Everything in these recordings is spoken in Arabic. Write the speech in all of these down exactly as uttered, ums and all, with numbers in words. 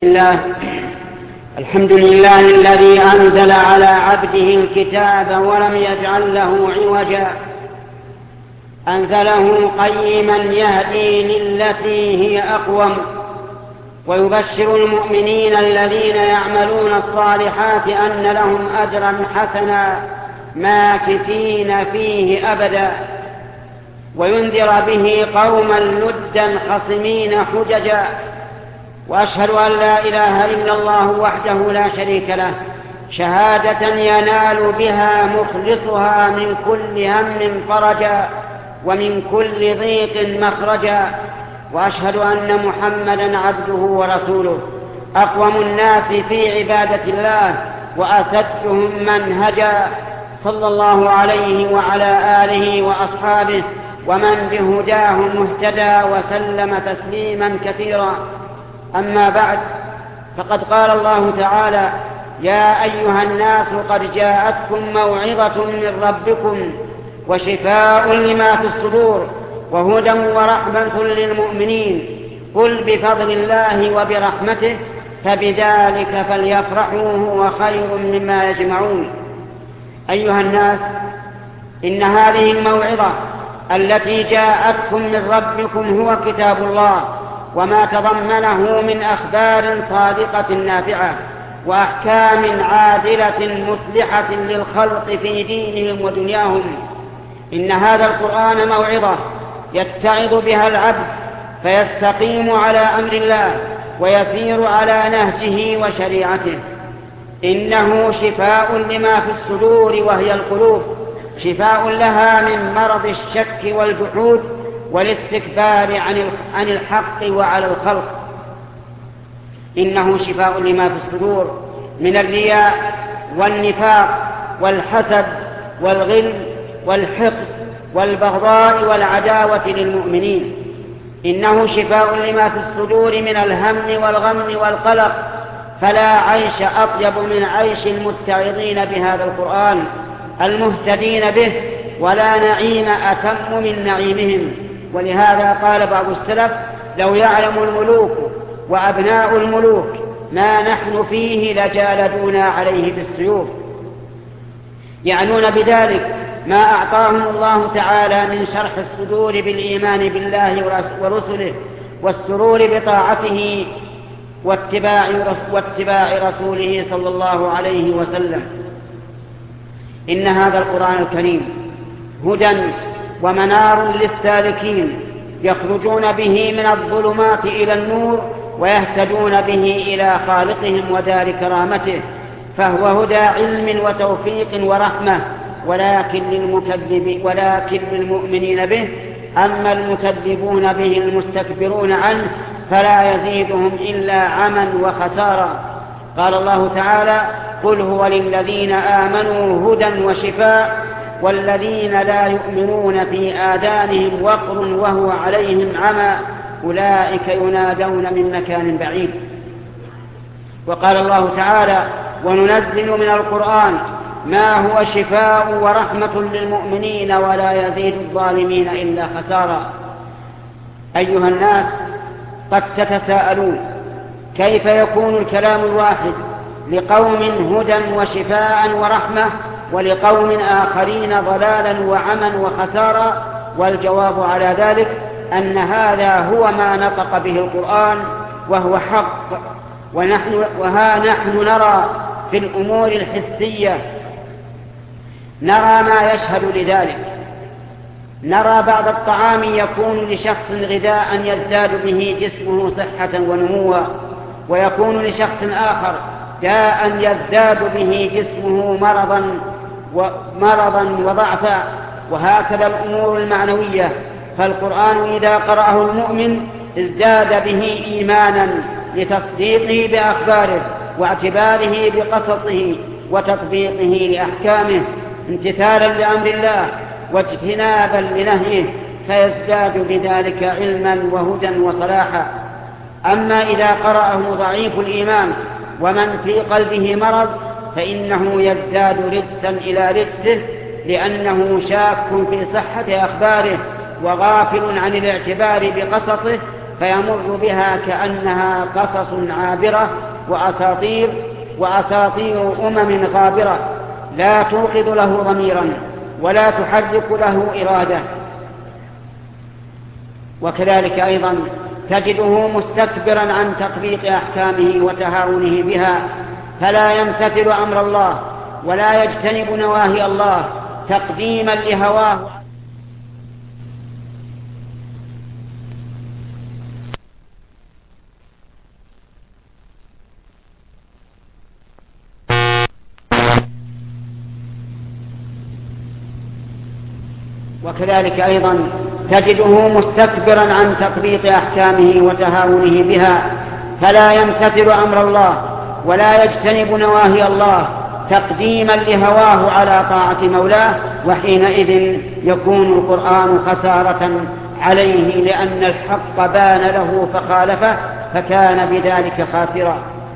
الله. الحمد لله الذي أنزل على عبده الكتاب ولم يجعل له عوجا، أنزله قيما يهدي للتي هي أقوم، ويبشر المؤمنين الذين يعملون الصالحات أن لهم أجرا حسنا ماكثين فيه أبدا، وينذر به قوما لدا خصمين حججا. وأشهد أن لا إله إلا الله وحده لا شريك له شهادة ينال بها مخلصها من كل هم فرجا ومن كل ضيق مخرجا. وأشهد أن محمدا عبده ورسوله أقوم الناس في عبادة الله وأسدهم منهجا، صلى الله عليه وعلى آله وأصحابه ومن بهداه مهتدى وسلم تسليما كثيرا. أما بعد، فقد قال الله تعالى: يا أيها الناس قد جاءتكم موعظة من ربكم وشفاء لما في الصدور وهدى ورحمة للمؤمنين، قل بفضل الله وبرحمته فبذلك فليفرحوا هو خير مما يجمعون. أيها الناس، إن هذه الموعظة التي جاءتكم من ربكم هو كتاب الله وما تضمنه من أخبار صادقة نافعة وأحكام عادلة مصلحة للخلق في دينهم ودنياهم. إن هذا القرآن موعظة يتعظ بها العبد فيستقيم على أمر الله ويسير على نهجه وشريعته. إنه شفاء لما في الصدور وهي القلوب، شفاء لها من مرض الشك والجحود والاستكبار عن الحق وعلى الخلق. إنه شفاء لما في الصدور من الرياء والنفاق والحسد والغل والحقد والبغضاء والعداوة للمؤمنين. إنه شفاء لما في الصدور من الهم والغم والقلق، فلا عيش أطيب من عيش المتعظين بهذا القرآن المهتدين به، ولا نعيم أتم من نعيمهم. ولهذا قال بعض السلف: لو يعلم الملوك وأبناء الملوك ما نحن فيه لجالدونا عليه بالسيوف. يعنون بذلك ما أعطاهم الله تعالى من شرح الصدور بالإيمان بالله ورسله والسرور بطاعته واتباع, واتباع رسوله صلى الله عليه وسلم. إن هذا القرآن الكريم هدى ومنار للسالكين يخرجون به من الظلمات إلى النور ويهتدون به إلى خالقهم ودار كرامته، فهو هدى علم وتوفيق ورحمة، ولكن للمكذب ولكن للمؤمنين به. أما المكذبون به المستكبرون عنه فلا يزيدهم إلا عما وخسارا. قال الله تعالى: قل هو للذين آمنوا هدى وشفاء والذين لا يؤمنون في آذانهم وقر وهو عليهم عمى أولئك ينادون من مكان بعيد. وقال الله تعالى: وننزل من القرآن ما هو شفاء ورحمة للمؤمنين ولا يزيد الظالمين إلا خسارا. أيها الناس، قد تتساءلون: كيف يكون الكلام الواحد لقوم هدى وشفاء ورحمة ولقوم آخرين ضلالا وعما وخسارا؟ والجواب على ذلك أن هذا هو ما نطق به القرآن وهو حق. ونحن وها نحن نرى في الأمور الحسية نرى ما يشهد لذلك. نرى بعض الطعام يكون لشخص غذاء يزداد به جسمه صحة ونموا، ويكون لشخص آخر داء يزداد به جسمه مرضا ومرضا وضعفا، وهكذا الأمور المعنوية. فالقرآن إذا قرأه المؤمن ازداد به إيمانا لتصديقه بأخباره واعتباره بقصصه وتطبيقه لأحكامه، امتثالا لأمر الله واجتنابا لنهيه، فيزداد بذلك علما وهدى وصلاحا. أما إذا قرأه ضعيف الإيمان ومن في قلبه مرض فإنه يزداد رجسا إلى رجسه، لأنه شاك في صحة أخباره وغافل عن الاعتبار بقصصه، فيمر بها كأنها قصص عابرة وأساطير وأساطير أمم غابرة لا توقظ له ضميرا ولا تحرك له إرادة. وكذلك أيضا تجده مستكبرا عن تطبيق أحكامه وتهاونه بها، فلا يمتثل أمر الله ولا يجتنب نواهي الله تقديما لهواه. وكذلك أيضا تجده مستكبرا عن تطبيق أحكامه وتهاونه بها، فلا يمتثل أمر الله ولا يجتنب نواهي الله تقديما لهواه على طاعة مولاه، وحينئذ يكون القرآن خسارة عليه لأن الحق بان له فخالفه فكان بذلك خاسرا.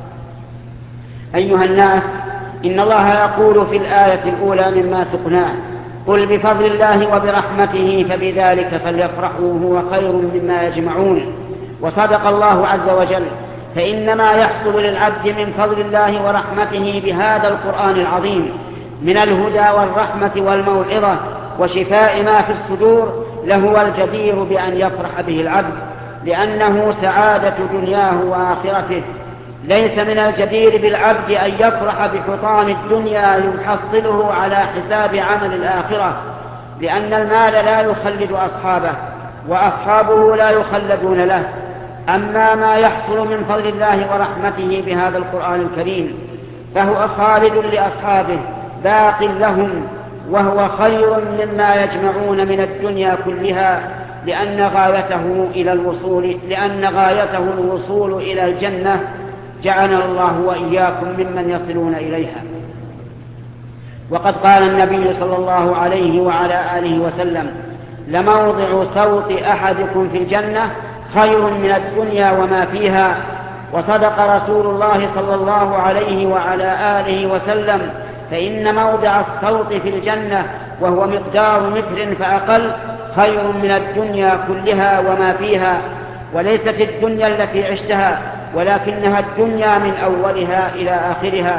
أيها الناس، إن الله يقول في الآية الأولى مما سقناه: قل بفضل الله وبرحمته فبذلك فليفرحوا هو خير مما يجمعون. وصدق الله عز وجل، فإنما يحصل للعبد من فضل الله ورحمته بهذا القرآن العظيم من الهدى والرحمة والموعظة وشفاء ما في الصدور لهو الجدير بأن يفرح به العبد، لأنه سعادة دنياه وآخرته. ليس من الجدير بالعبد أن يفرح بحطام الدنيا يحصله على حساب عمل الآخرة، لأن المال لا يخلد أصحابه وأصحابه لا يخلدون له. أما ما يحصل من فضل الله ورحمته بهذا القرآن الكريم فهو خالد لأصحابه باق لهم، وهو خير مما يجمعون من الدنيا كلها، لأن غايته إلى الوصول لأن غايته الوصول إلى الجنة، جعلنا الله وإياكم ممن يصلون إليها. وقد قال النبي صلى الله عليه وعلى آله وسلم: لموضع صوت أحدكم في الجنة خير من الدنيا وما فيها. وصدق رسول الله صلى الله عليه وعلى آله وسلم، فإن موضع الصوت في الجنة وهو مقدار متر فأقل خير من الدنيا كلها وما فيها. وليست الدنيا التي عشتها، ولكنها الدنيا من أولها إلى آخرها.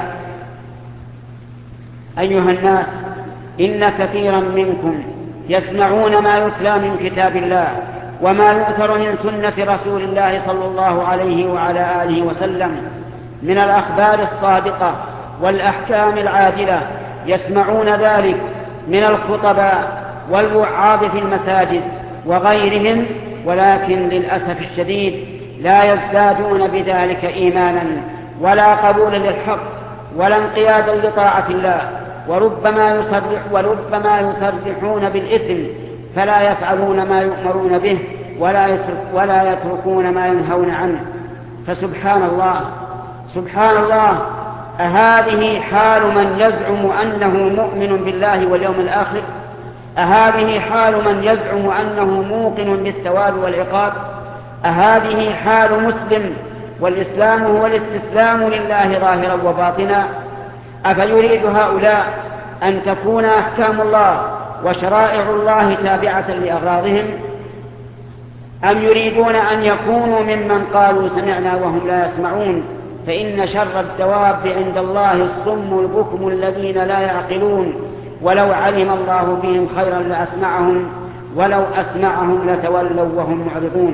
أيها الناس، إن كثيرا منكم يسمعون ما يتلى من كتاب الله وما يؤثر من سنة رسول الله صلى الله عليه وعلى آله وسلم من الأخبار الصادقة والأحكام العادلة، يسمعون ذلك من الخطباء والوعاظ في المساجد وغيرهم، ولكن للأسف الشديد لا يزدادون بذلك إيمانا ولا قبولا للحق ولا انقيادا لطاعة الله، وربما يصرح وربما يصرحون بالإثم فلا يفعلون ما يؤمرون به ولا يترك ولا يتركون ما ينهون عنه. فسبحان الله سبحان الله أهذه حال من يزعم أنه مؤمن بالله واليوم الآخر؟ أهذه حال من يزعم أنه موقن بالثواب والعقاب؟ أهذه حال مسلم والإسلام هو الاستسلام لله ظاهرا وباطنا؟ أفيريد هؤلاء أن تكون أحكام الله وشرائع الله تابعة لأغراضهم، أم يريدون أن يكونوا ممن قالوا سمعنا وهم لا يسمعون؟ فإن شر الدواب عند الله الصم البكم الذين لا يعقلون، ولو علم الله بهم خيرا لأسمعهم ولو أسمعهم لتولوا وهم معرضون.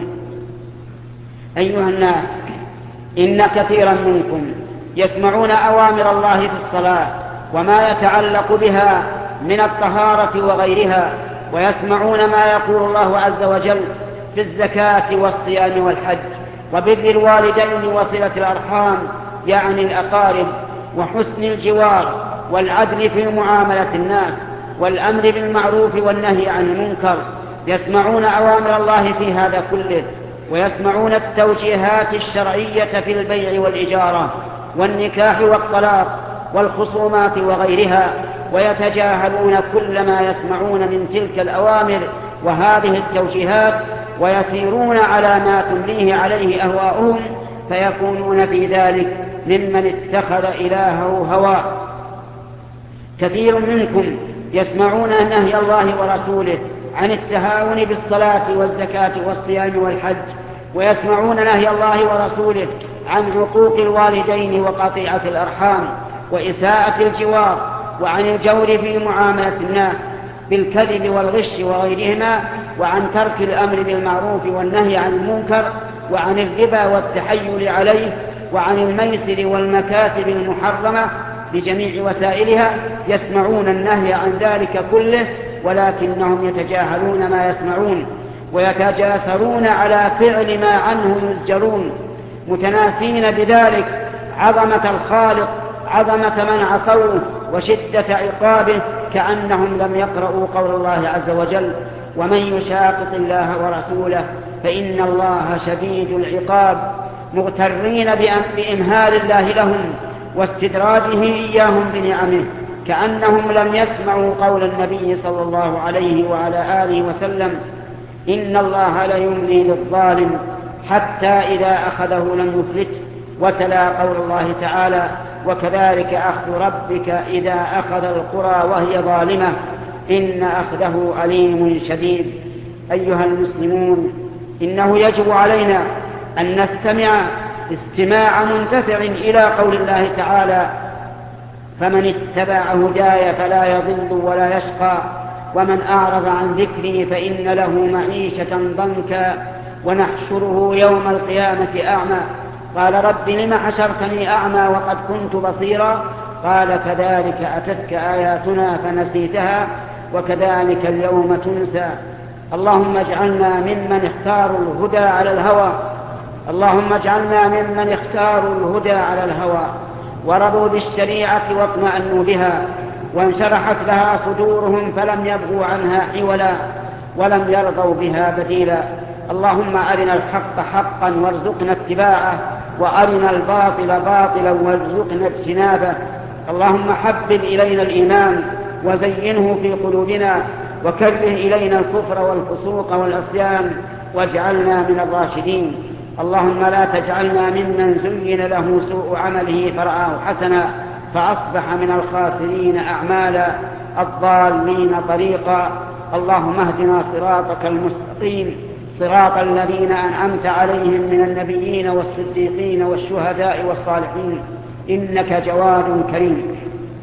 أيها الناس، إن كثيرا منكم يسمعون أوامر الله في الصلاة وما يتعلق بها من الطهارة وغيرها، ويسمعون ما يقول الله عز وجل في الزكاة والصيام والحج وبر الوالدين وصلة الأرحام يعني الأقارب وحسن الجوار والعدل في معاملة الناس والأمر بالمعروف والنهي عن المنكر. يسمعون أوامر الله في هذا كله، ويسمعون التوجيهات الشرعية في البيع والإجارة والنكاح والطلاق والخصومات وغيرها، ويتجاهلون كل ما يسمعون من تلك الأوامر وهذه التوجيهات، ويسيرون على ما تمليه عليه أهواؤهم، فيكونون في ذلك ممن اتخذ إلهه هواه. كثير منكم يسمعون نهي الله ورسوله عن التهاون بالصلاة والزكاة والصيام والحج، ويسمعون نهي الله ورسوله عن عقوق الوالدين وقطيعة الأرحام وإساءة الجوار، وعن الجور في معاملة الناس بالكذب والغش وغيرهما، وعن ترك الأمر بالمعروف والنهي عن المنكر، وعن الربا والتحيل عليه، وعن الميسر والمكاسب المحرمة بجميع وسائلها. يسمعون النهي عن ذلك كله ولكنهم يتجاهلون ما يسمعون ويتجاسرون على فعل ما عنه يزجرون، متناسين بذلك عظمة الخالق، عظمة من عصوه وشدة عقابه، كأنهم لم يقرؤوا قول الله عز وجل: ومن يشاقق الله ورسوله فإن الله شديد العقاب، مغترين بإمهال الله لهم واستدراجه إياهم بنعمه، كأنهم لم يسمعوا قول النبي صلى الله عليه وعلى آله وسلم: إن الله ليملي للظالم حتى إذا أخذه لم يفلته. وتلا قول الله تعالى: وكذلك أخذ ربك إذا أخذ القرى وهي ظالمة إن أخذه أليم شديد. أيها المسلمون، إنه يجب علينا أن نستمع استماع منتفع إلى قول الله تعالى: فمن اتبع هداي فلا يضل ولا يشقى ومن أعرض عن ذكري فإن له معيشة ضنكا ونحشره يوم القيامة أعمى. قال: رب لم حشرتني أعمى وقد كنت بصيرا؟ قال: كذلك أتتك آياتنا فنسيتها وكذلك اليوم تنسى. اللهم اجعلنا ممن اختاروا الهدى على الهوى اللهم اجعلنا ممن اختاروا الهدى على الهوى ورضوا بالشريعة واطمأنوا بها وانشرحت لها صدورهم فلم يبغوا عنها حولا ولم يرضوا بها بديلا. اللهم أرنا الحق حقا وارزقنا اتباعه وأرنا الباطل باطلا وارزقنا اجتنابه. اللهم حبب إلينا الإيمان وزينه في قلوبنا وكره إلينا الكفر والفسوق والعصيان واجعلنا من الراشدين. اللهم لا تجعلنا ممن زين له سوء عمله فرآه حسنا فأصبح من الخاسرين أعمالا الضالين طريقا. اللهم اهدنا صراطك المستقيم صراط الذين أنعمت عليهم من النبيين والصديقين والشهداء والصالحين إنك جواد كريم.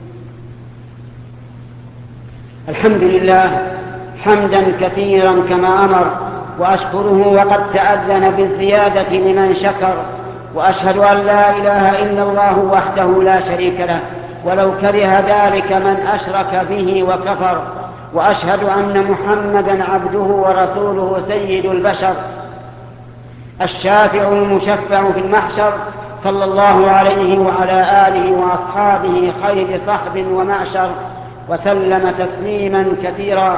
الحمد لله حمدا كثيرا كما أمر، وأشكره وقد تأذن بالزيادة لمن شكر، وأشهد أن لا إله إلا الله وحده لا شريك له ولو كره ذلك من أشرك به وكفر، وأشهد أن محمدا عبده ورسوله سيد البشر الشافع المشفع في المحشر صلى الله عليه وعلى آله وأصحابه خير صحب ومعشر وسلم تسليما كثيرا.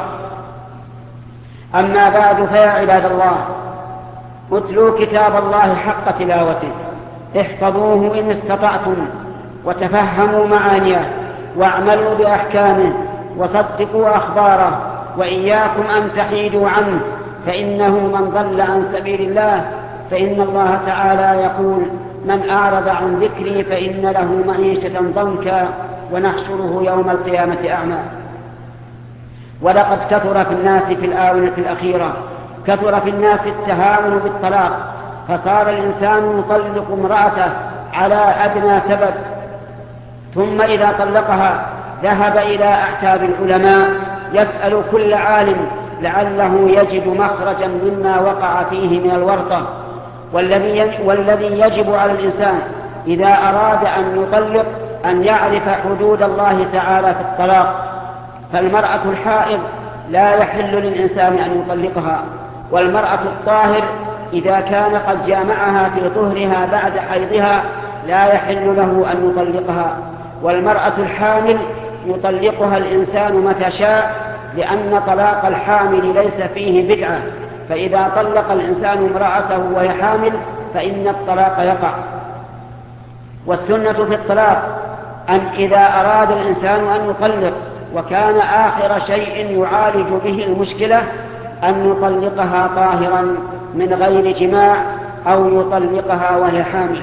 أما بعد، فيا عباد الله، اتلوا كتاب الله حق تلاوته، احفظوه إن استطعتم وتفهموا معانيه واعملوا بأحكامه وصدقوا أخباره، وإياكم أن تحيدوا عنه، فإنه من ضل عن سبيل الله فإن الله تعالى يقول: من أعرض عن ذكري فإن له معيشة ضنكا ونحشره يوم القيامة أعمى. ولقد كثر في الناس في الآونة الأخيرة كثر في الناس التهاون بالطلاق، فصار الإنسان يطلق امرأته على أدنى سبب، ثم إذا طلقها ذهب إلى أعتاب العلماء يسأل كل عالم لعله يجد مخرجا مما وقع فيه من الورطة. والذي يجب على الإنسان إذا أراد أن يطلق أن يعرف حدود الله تعالى في الطلاق. فالمرأة الحائض لا يحل للإنسان أن يطلقها، والمرأة الطاهر إذا كان قد جامعها في طهرها بعد حيضها لا يحل له أن يطلقها، والمرأة الحامل يطلقها الإنسان متى شاء، لأن طلاق الحامل ليس فيه بدعة، فإذا طلق الإنسان امرأته وهي حامل فإن الطلاق يقع. والسنة في الطلاق أن إذا أراد الإنسان أن يطلق وكان آخر شيء يعالج به المشكلة أن يطلقها طاهرا من غير جماع أو يطلقها وهي حامل.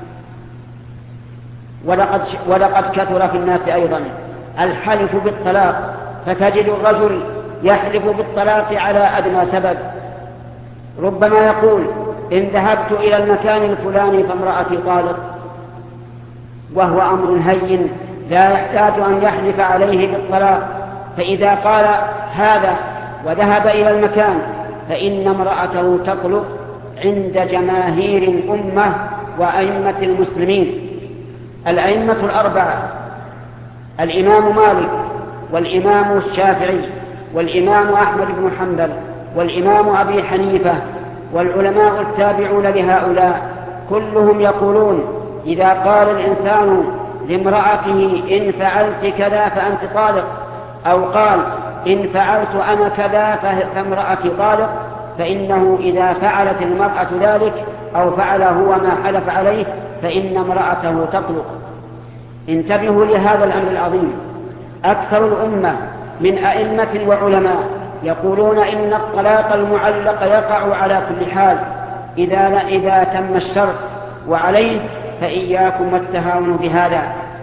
ولقد, ولقد كثر في الناس أيضا الحلف بالطلاق، فتجد الرجل يحلف بالطلاق على أدنى سبب، ربما يقول: إن ذهبت إلى المكان الفلاني فامرأتي طالق، وهو أمر هين لا يحتاج أن يحلف عليه بالطلاق. فإذا قال هذا وذهب إلى المكان فإن امرأته تطلق عند جماهير الأمة وأئمة المسلمين. الأئمة الأربعة الإمام مالك والإمام الشافعي والإمام أحمد بن حنبل والإمام أبي حنيفة والعلماء التابعون لهؤلاء كلهم يقولون إذا قال الإنسان لامرأته إن فعلت كذا فأنت طالق، أو قال إن فعلت أنا كذا فامرأتي طالق، فإنه إذا فعلت المرأة ذلك أو فعل هو ما حلف عليه فإن امرأته تطلق. انتبهوا لهذا الأمر العظيم. أكثر الأمة من أئمة وعلماء يقولون إن الطلاق المعلق يقع على كل حال إذا, إذا تم الشرط، وعليه فإياكم والتهاون بهذا.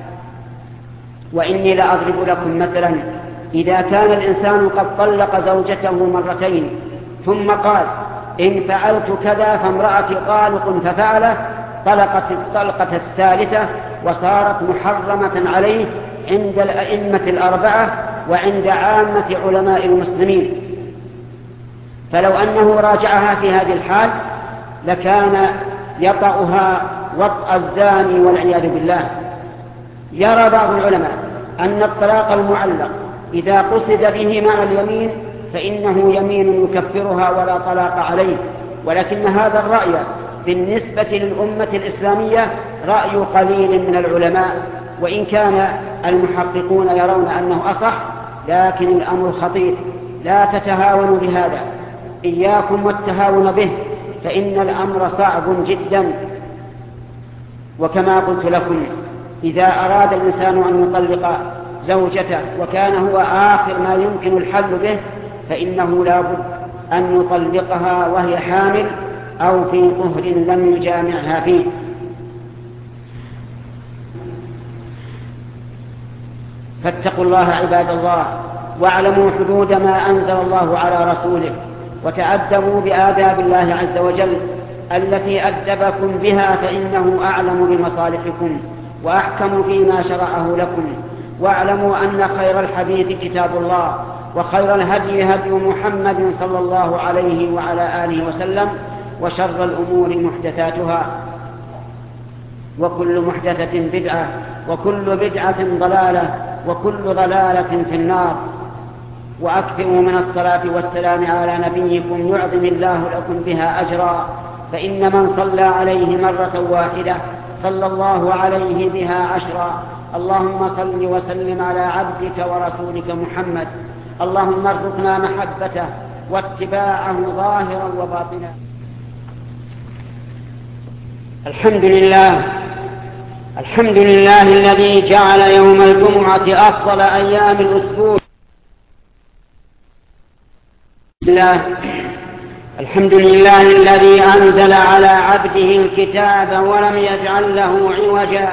وإني لأضرب لكم مثلا: إذا كان الإنسان قد طلق زوجته مرتين ثم قال إن فعلت كذا فامرأتي طالق ففعله، طلقت الطلقة الثالثة وصارت محرمة عليه عند الأئمة الأربعة وعند عامة علماء المسلمين. فلو أنه راجعها في هذه الحال لكان يطأها وطأ الزاني والعياذ بالله. يرى بعض العلماء أن الطلاق المعلق إذا قصد به مع اليمين فإنه يمين يكفرها ولا طلاق عليه، ولكن هذا الرأي بالنسبة للأمة الإسلامية رأي قليل من العلماء، وإن كان المحققون يرون أنه أصح، لكن الأمر خطير. لا تتهاونوا بهذا، إياكم والتهاون به، فإن الأمر صعب جدا. وكما قلت لكم إذا أراد الإنسان أن يطلق زوجته وكان هو آخر ما يمكن الحل به فإنه لا بد أن يطلقها وهي حامل أو في طهر لم يجامعها فيه. فاتقوا الله عباد الله، واعلموا حدود ما أنزل الله على رسوله، وتأدبوا بآداب الله عز وجل التي أدبكم بها، فإنه أعلم بمصالحكم وأحكم فيما شرعه لكم. واعلموا أن خير الحديث كتاب الله، وخير الهدي هدي محمد صلى الله عليه وعلى آله وسلم، وشر الأمور محدثاتها، وكل محدثة بدعة، وكل بدعة ضلالة، وكل ضلالة في النار. وأكثروا من الصلاة والسلام على نبيكم يعظم الله لكم بها أجرا، فإن من صلى عليه مرة واحدة صلى الله عليه بها عشرا. اللهم صل وسلم على عبدك ورسولك محمد. اللهم ارزقنا محبته واتباعه ظاهرا وباطنا. الحمد لله الحمد لله الذي جعل يوم الجمعة أفضل أيام الأسبوع. الحمد لله الذي أنزل على عبده الكتاب ولم يجعل له عوجا،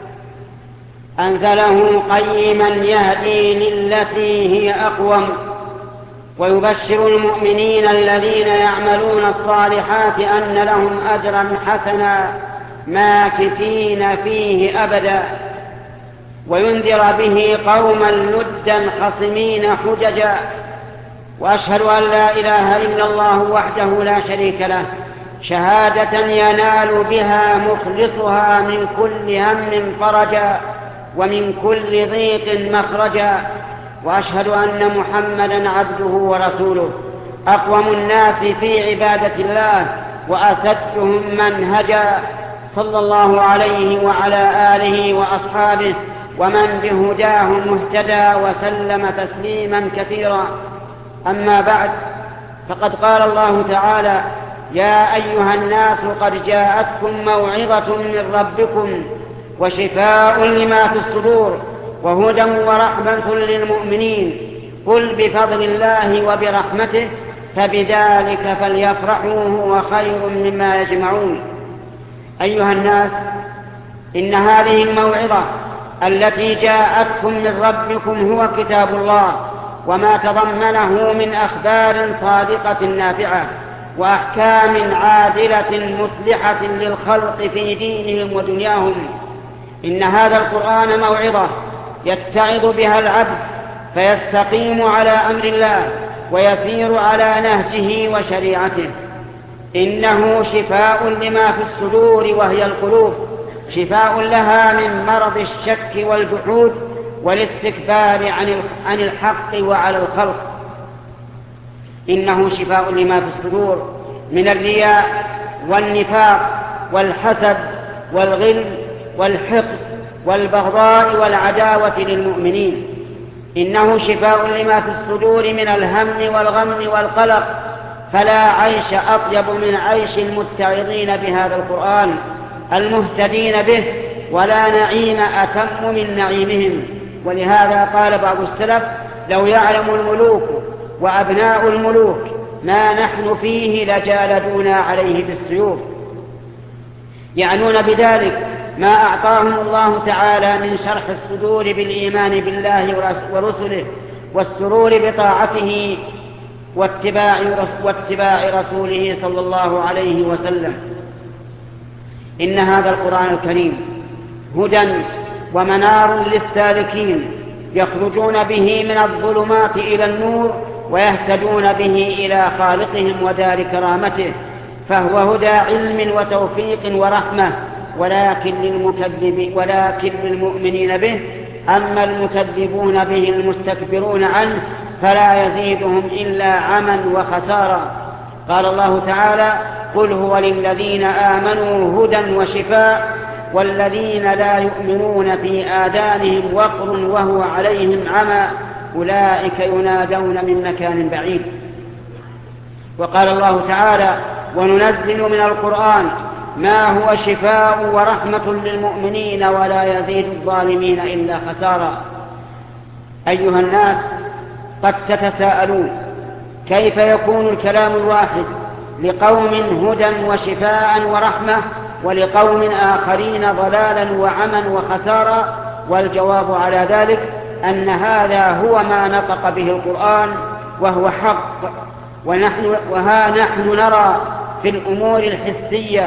أنزله قيما يهدي للتي هي أقوم، ويبشر المؤمنين الذين يعملون الصالحات أن لهم أجرا حسنا ماكثين فيه أبدا، وينذر به قوما لدا خصمين حججا. وأشهد أن لا إله إلا الله وحده لا شريك له، شهادة ينال بها مخلصها من كل هم فرجا ومن كل ضيق مخرجا. وأشهد أن محمدا عبده ورسوله، أقوم الناس في عبادة الله وأسدهم منهجا، صلى الله عليه وعلى آله وأصحابه ومن بهداه مهتدى وسلم تسليما كثيرا. أما بعد، فقد قال الله تعالى: يا أيها الناس قد جاءتكم موعظة من ربكم وشفاء لما في الصدور وهدى ورحمة للمؤمنين، قل بفضل الله وبرحمته فبذلك فليفرحوا هو خير مما يجمعون. أيها الناس، إن هذه الموعظة التي جاءتكم من ربكم هو كتاب الله وما تضمنه من أخبار صادقة نافعة، وأحكام عادلة مصلحة للخلق في دينهم ودنياهم. إن هذا القرآن موعظة يتعظ بها العبد فيستقيم على أمر الله ويسير على نهجه وشريعته. إنه شفاء لما في الصدور وهي القلوب، شفاء لها من مرض الشك والجحود والاستكبار عن الحق وعلى الخلق. إنه شفاء لما في الصدور من الرياء والنفاق والحسد والغل والحقد والبغضاء والعداوة للمؤمنين. إنه شفاء لما في الصدور من الهم والغم والقلق، فلا عيش أطيب من عيش المتعظين بهذا القرآن المهتدين به، ولا نعيم أتم من نعيمهم. ولهذا قال بعض السلف: لو يعلم الملوك وأبناء الملوك ما نحن فيه لجالدونا عليه بالسيوف. يعنون بذلك ما أعطاهم الله تعالى من شرح الصدور بالإيمان بالله ورسله والسرور بطاعته واتباع, واتباع رسوله صلى الله عليه وسلم. إن هذا القرآن الكريم هدى ومنار للسالكين يخرجون به من الظلمات إلى النور ويهتدون به إلى خالقهم ودار كرامته، فهو هدى علم وتوفيق ورحمة، ولكن للمكذب ولكن للمؤمنين به. أما المكذبون به المستكبرون عنه فلا يزيدهم إلا عما وخسارا. قال الله تعالى: قل هو للذين آمنوا هدى وشفاء والذين لا يؤمنون في آذانهم وقر وهو عليهم عمى أولئك ينادون من مكان بعيد. وقال الله تعالى: وننزل من القرآن ما هو شفاء ورحمة للمؤمنين ولا يزيد الظالمين إلا خسارا. أيها الناس، قد تتساءلون كيف يكون الكلام الواحد لقوم هدى وشفاء ورحمة ولقوم آخرين ضلالا وعما وخسارا؟ والجواب على ذلك أن هذا هو ما نطق به القرآن وهو حق. ونحن وها نحن نرى في الأمور الحسية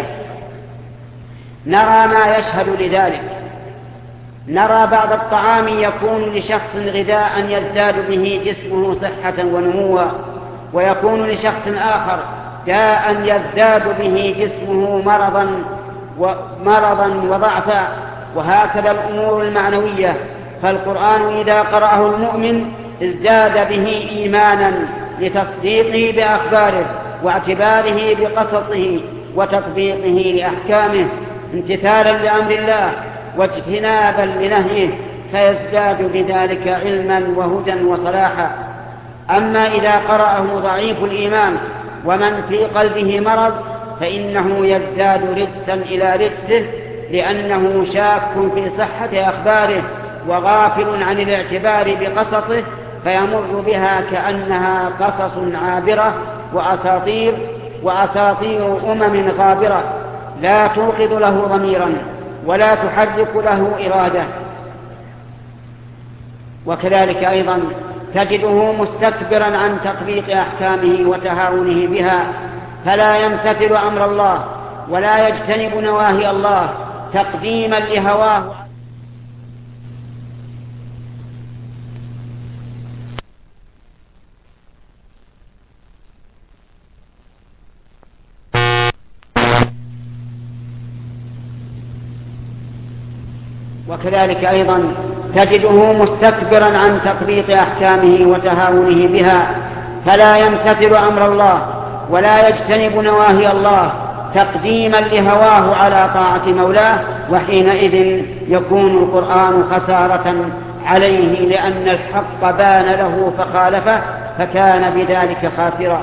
نرى ما يشهد لذلك. نرى بعض الطعام يكون لشخص غذاء يزداد به جسمه صحة ونموا، ويكون لشخص آخر داء يزداد به جسمه مرضا ومرضا وضعفا، وهكذا الأمور المعنوية. فالقرآن إذا قرأه المؤمن ازداد به إيمانا لتصديقه بأخباره واعتباره بقصصه وتطبيقه لأحكامه امتثالا لأمر الله واجتنابا لنهيه، فيزداد بذلك علما وهدى وصلاحا. أما إذا قرأه ضعيف الإيمان ومن في قلبه مرض فإنه يزداد رجسا إلى رجسه، لأنه شاك في صحة أخباره وغافل عن الاعتبار بقصصه، فيمر بها كأنها قصص عابرة وأساطير وأساطير أمم غابرة لا توقظ له ضميرا ولا تحرك له إرادة. وكذلك أيضا تجده مستكبرا عن تطبيق أحكامه وتهاونه بها، فلا يمتثل أمر الله ولا يجتنب نواهي الله تقديما لهواه. وكذلك أيضا تجده مستكبرا عن تطبيق أحكامه وتهاونه بها، فلا يمتثل أمر الله ولا يجتنب نواهي الله تقديما لهواه على طاعة مولاه، وحينئذ يكون القرآن خسارة عليه، لأن الحق بان له فخالفه فكان بذلك خاسرا.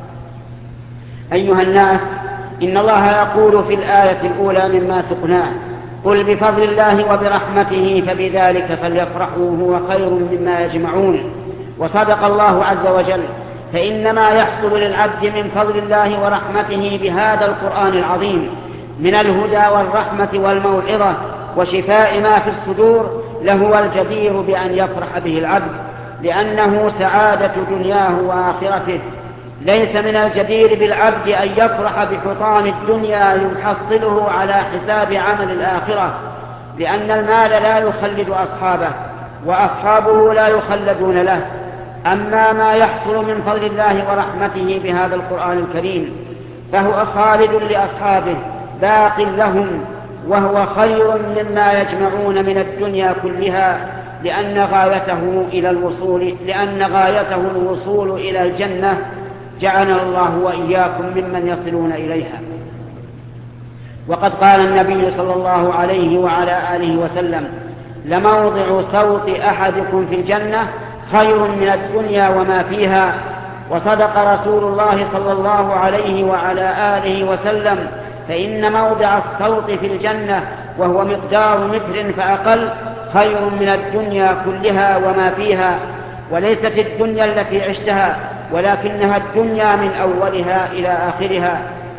أيها الناس، إن الله يقول في الآية الأولى مما سقناه: قل بفضل الله وبرحمته فبذلك فليفرحوا هو خير مما يجمعون. وصدق الله عز وجل، فإنما يحصل للعبد من فضل الله ورحمته بهذا القرآن العظيم من الهدى والرحمة والموعظة وشفاء ما في الصدور لهو الجدير بأن يفرح به العبد، لأنه سعادة دنياه وآخرته، ليس من الجدير بالعبد أن يفرح بحطام الدنيا يحصله على حساب عمل الآخرة، لأن المال لا يخلد أصحابه وأصحابه لا يخلدون له. أما ما يحصل من فضل الله ورحمته بهذا القرآن الكريم فهو خالد لأصحابه باق لهم، وهو خير مما يجمعون من الدنيا كلها، لأن غايته إلى الوصول لأن غايته الوصول إلى الجنة، جعلنا الله وإياكم ممن يصلون إليها. وقد قال النبي صلى الله عليه وعلى آله وسلم: لموضع صوت أحدكم في الجنة خير من الدنيا وما فيها. وصدق رسول الله صلى الله عليه وعلى آله وسلم، فإن موضع الصوت في الجنة وهو مقدار متر فأقل خير من الدنيا كلها وما فيها. وليست الدنيا التي عشتها، ولكنها الدنيا من أولها إلى آخرها.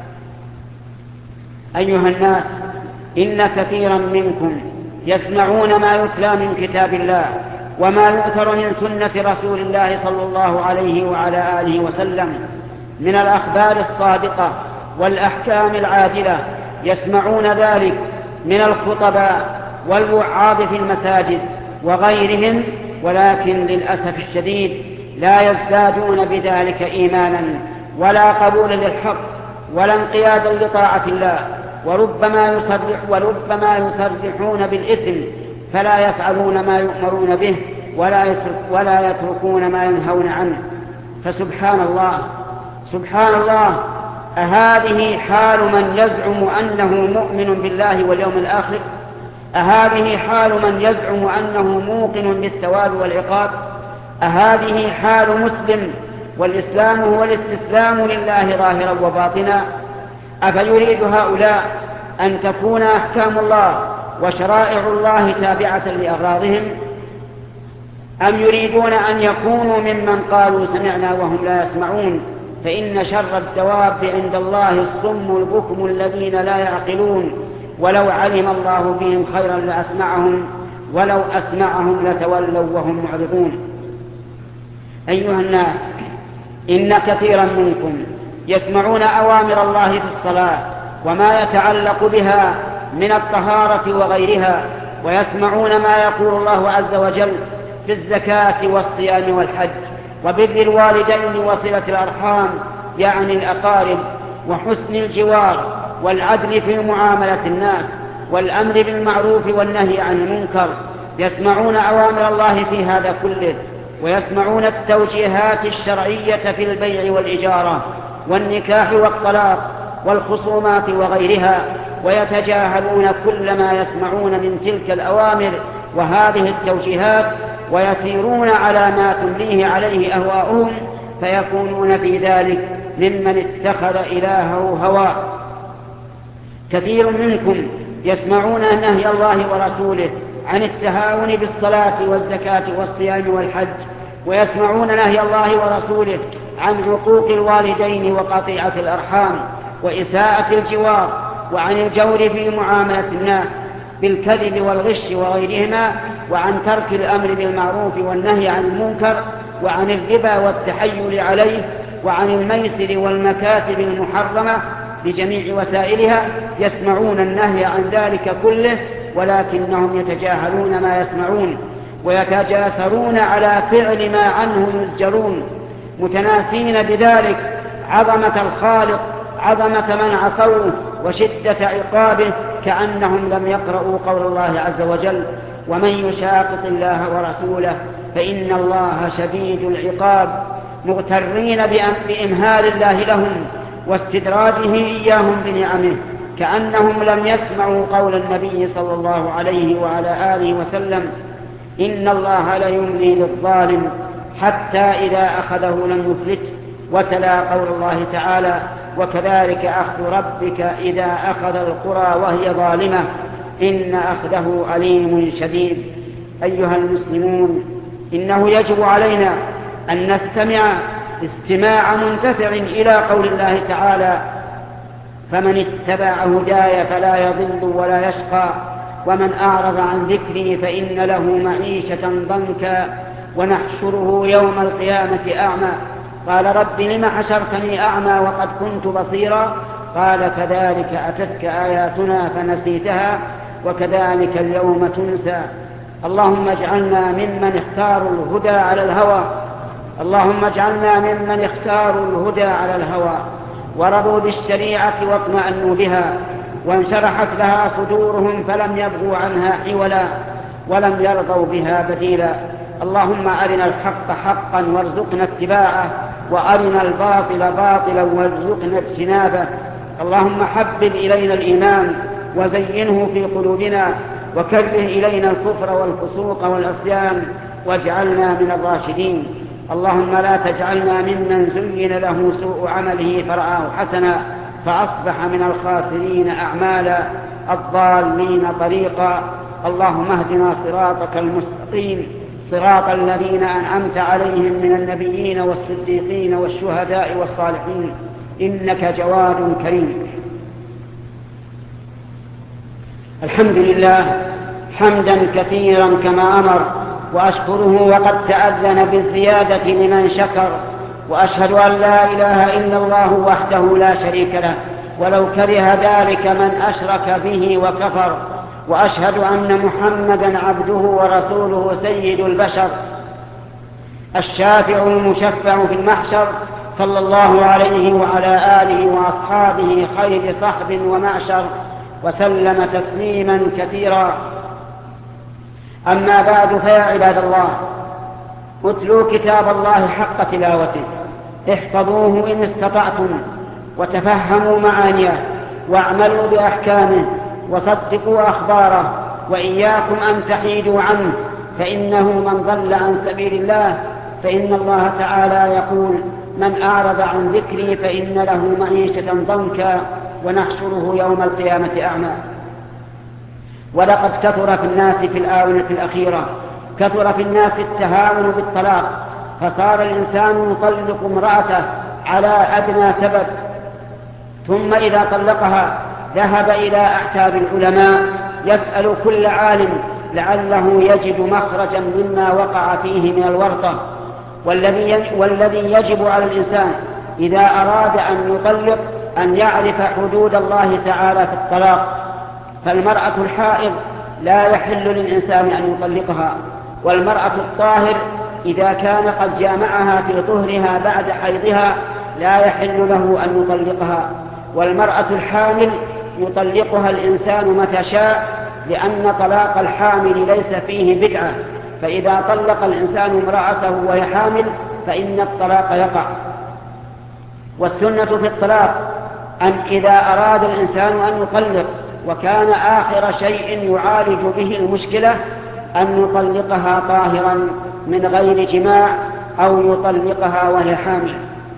أيها الناس، إن كثيرا منكم يسمعون ما يتلى من كتاب الله وما يؤثر من سنة رسول الله صلى الله عليه وعلى آله وسلم من الأخبار الصادقة والأحكام العادلة، يسمعون ذلك من الخطباء والوعاظ في المساجد وغيرهم، ولكن للأسف الشديد لا يزدادون بذلك إيمانا ولا قبولا للحق ولا انقيادا لطاعة الله، وربما يصرح وربما يصرحون بالإثم فلا يفعلون ما يؤمرون به ولا يترك ولا يتركون ما ينهون عنه. فسبحان الله سبحان الله أهذه حال من يزعم أنه مؤمن بالله واليوم الآخر؟ أهذه حال من يزعم أنه موقن بالثواب والعقاب؟ أهذه حال مسلم والإسلام هو الاستسلام لله ظاهرا وباطنا؟ أفيريد هؤلاء أن تكون أحكام الله وشرائع الله تابعة لأغراضهم، أم يريدون أن يكونوا ممن قالوا سمعنا وهم لا يسمعون؟ فإن شر الدواب عند الله الصم البكم الذين لا يعقلون، ولو علم الله بهم خيرا لأسمعهم ولو أسمعهم لتولوا وهم معرضون. أيها الناس، إن كثيرا منكم يسمعون أوامر الله في الصلاة وما يتعلق بها من الطهارة وغيرها، ويسمعون ما يقول الله عز وجل في الزكاة والصيام والحج وبر الوالدين وصلة الأرحام يعني الأقارب وحسن الجوار والعدل في معاملة الناس والأمر بالمعروف والنهي عن المنكر. يسمعون أوامر الله في هذا كله، ويسمعون التوجيهات الشرعية في البيع والإجارة والنكاح والطلاق والخصومات وغيرها، ويتجاهلون كل ما يسمعون من تلك الأوامر وهذه التوجيهات، ويسيرون على ما تمليه عليه أهواؤهم، فيكونون في ذلك ممن اتخذ إلهه هواه. كثير منكم يسمعون نهي الله ورسوله عن التهاون بالصلاة والزكاة والصيام والحج، ويسمعون نهي الله ورسوله عن عقوق الوالدين وقطيعة الأرحام وإساءة الجوار، وعن الجور في معاملة الناس بالكذب والغش وغيرهما، وعن ترك الأمر بالمعروف والنهي عن المنكر، وعن الربا والتحيل عليه، وعن الميسر والمكاسب المحرمة بجميع وسائلها. يسمعون النهي عن ذلك كله، ولكنهم يتجاهلون ما يسمعون ويتجاسرون على فعل ما عنه يزجرون، متناسين بذلك عظمة الخالق، عظمة من عصوه وشدة عقابه، كأنهم لم يقرأوا قول الله عز وجل: ومن يشاقق الله ورسوله فإن الله شديد العقاب، مغترين بإمهال الله لهم واستدراجه إياهم بنعمه، كأنهم لم يسمعوا قول النبي صلى الله عليه وعلى آله وسلم: إن الله ليملي للظالم حتى إذا أخذه لم يفلته. وتلا قول الله تعالى: وكذلك أخذ ربك إذا أخذ القرى وهي ظالمة إن أخذه أليم شديد. أيها المسلمون، إنه يجب علينا أن نستمع استماع منتفع إلى قول الله تعالى: فمن اتبع هداي فلا يضل ولا يشقى ومن أعرض عن ذكري فإن له معيشة ضنكا ونحشره يوم القيامة أعمى قال رب لم حشرتني أعمى وقد كنت بصيرا قال كذلك أتتك آياتنا فنسيتها وكذلك اليوم تنسى. اللهم اجعلنا ممن اختاروا الهدى على الهوى اللهم اجعلنا ممن اختاروا الهدى على الهوى ورضوا بالشريعة واطمأنوا بها وانشرحت لها صدورهم فلم يبغوا عنها حولا ولم يرضوا بها بديلا. اللهم أرنا الحق حقا وارزقنا اتباعه وأرنا الباطل باطلا وارزقنا اجتنابه. اللهم حبب إلينا الإيمان وزينه في قلوبنا وكره إلينا الكفر والفسوق والعصيان واجعلنا من الراشدين. اللهم لا تجعلنا ممن زين له سوء عمله فرآه حسنا فأصبح من الخاسرين أعمالا الضالين طريقا. اللهم اهدنا صراطك المستقيم صراط الذين أنعمت عليهم من النبيين والصديقين والشهداء والصالحين إنك جواد كريم. الحمد لله حمدا كثيرا كما أمر وأشكره وقد تأذن بالزيادة لمن شكر وأشهد أن لا إله إلا الله وحده لا شريك له ولو كره ذلك من أشرك به وكفر. وأشهد أن محمدا عبده ورسوله سيد البشر الشافع المشفع في المحشر صلى الله عليه وعلى آله وأصحابه خير صحب ومعشر وسلم تسليما كثيرا. أما بعد فيا عباد الله اتلوا كتاب الله حق تلاوته احفظوه إن استطعتم وتفهموا معانيه واعملوا بأحكامه وصدقوا أخباره وإياكم أن تحيدوا عنه فإنه من ضل عن سبيل الله فإن الله تعالى يقول من أعرض عن ذكري فإن له معيشة ضنكا ونحشره يوم القيامة أعمى. ولقد كثر في الناس في الآونة الأخيرة كثر في الناس التهاون بالطلاق فصار الإنسان يطلق امرأته على أدنى سبب ثم إذا طلقها ذهب إلى أعتاب العلماء يسأل كل عالم لعله يجد مخرجا مما وقع فيه من الورطة. والذي يجب على الإنسان إذا أراد أن يطلق أن يعرف حدود الله تعالى في الطلاق. فالمرأة الحائض لا يحل للإنسان أن يطلقها والمرأة الطاهر إذا كان قد جامعها في طهرها بعد حيضها لا يحل له أن يطلقها. والمرأة الحامل يطلقها الإنسان متى شاء لأن طلاق الحامل ليس فيه بدعة فإذا طلق الإنسان امرأته وهي حامل فإن الطلاق يقع. والسنة في الطلاق أن إذا أراد الإنسان أن يطلق وكان آخر شيء يعالج به المشكلة أن يطلقها طاهرا من غير جماع أو يطلقها وهي حامل.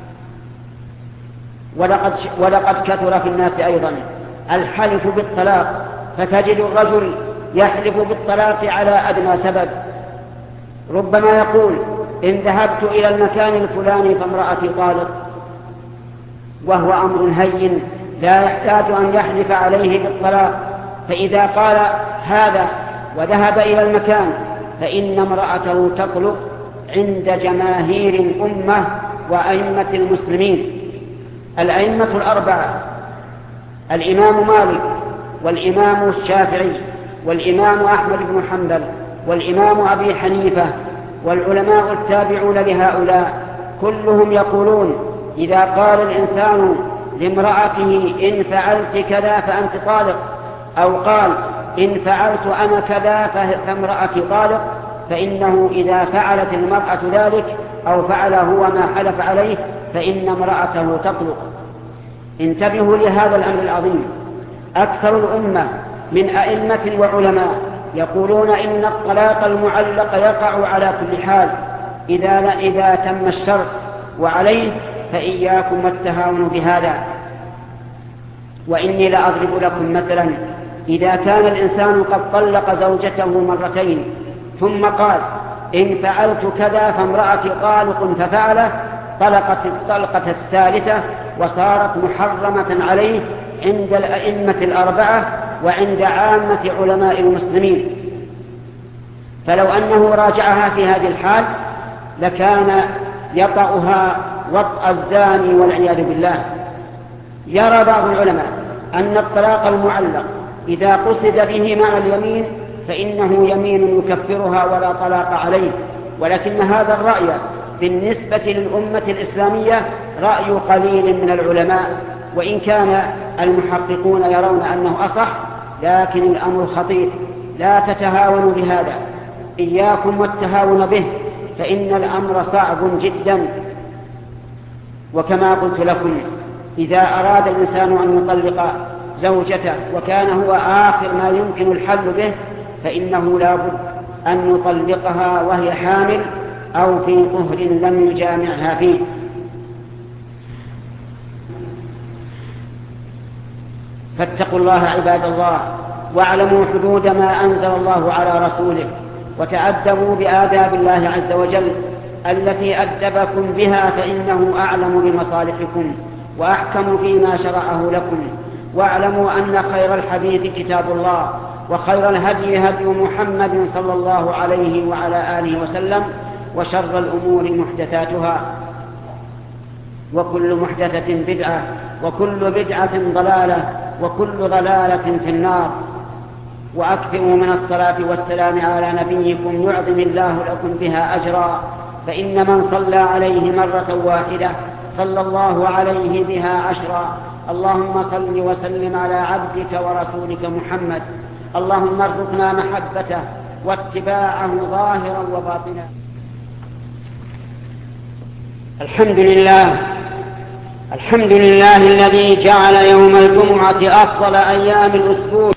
ولقد, ولقد كثر في الناس أيضا الحلف بالطلاق فتجد الرجل يحلف بالطلاق على أدنى سبب. ربما يقول إن ذهبت إلى المكان الفلاني فامرأتي طالق وهو أمر هين لا يحتاج أن يحلف عليه بالطلاق. فإذا قال هذا وذهب إلى المكان فإن امرأته تطلق عند جماهير الأمة وأئمة المسلمين. الأئمة الأربعة الإمام مالك والإمام الشافعي والإمام أحمد بن حنبل والإمام أبي حنيفة والعلماء التابعون لهؤلاء كلهم يقولون إذا قال الإنسان لامرأته إن فعلت كذا فأنت طالق أو قال إن فعلت أنا كذا فامرأتي طالق فإنه إذا فعلت المرأة ذلك أو فعل هو ما حلف عليه فإن امرأته تطلق. انتبهوا لهذا الأمر العظيم. أكثر الأمة من أئمة وعلماء يقولون إن الطلاق المعلق يقع على كل حال إذا, إذا تم الشرط وعليه فإياكم والتهاون بهذا. وإني لأضرب لكم مثلا إذا كان الإنسان قد طلق زوجته مرتين ثم قال إن فعلت كذا فامرأتي طالق ففعله طلقت الطلقة الثالثة وصارت محرمة عليه عند الأئمة الأربعة وعند عامة علماء المسلمين. فلو أنه راجعها في هذه الحال لكان يطأها وطأ الزاني والعياذ بالله. يرى بعض العلماء أن الطلاق المعلق إذا قصد به مع اليمين فإنه يمين يكفرها ولا طلاق عليه، ولكن هذا الرأي بالنسبة للأمة الإسلامية رأي قليل من العلماء، وإن كان المحققون يرون أنه أصح، لكن الأمر خطير، لا تتهاونوا بهذا، إياكم والتهاون به، فإن الأمر صعب جدا. وكما قلت لكم، إذا أراد الإنسان أن يطلق زوجته وكان هو آخر ما يمكن الحل به، فإنه لا بد أن يطلقها وهي حامل أو في طهر لم يجامعها فيه. فاتقوا الله عباد الله، واعلموا حدود ما أنزل الله على رسوله، وتأدبوا بآداب الله عز وجل التي أدبكم بها، فإنه أعلم بمصالحكم وأحكم فيما شرعه لكم. واعلموا أن خير الحديث كتاب الله، وخير الهدي هدي محمد صلى الله عليه وعلى آله وسلم، وشر الأمور محدثاتها، وكل محدثة بدعة، وكل بدعة ضلالة، وكل ضلالة في النار. وأكثروا من الصلاة والسلام على نبيكم يعظم الله لكم بها أجرا، فإن من صلى عليه مرة واحدة صلى الله عليه بها عشرا. اللهم صل وسلم على عبدك ورسولك محمد، اللهم ارزقنا محبته واتباعه ظاهرا وباطنا. الحمد لله الحمد لله الذي جعل يوم الجمعة أفضل أيام الأسبوع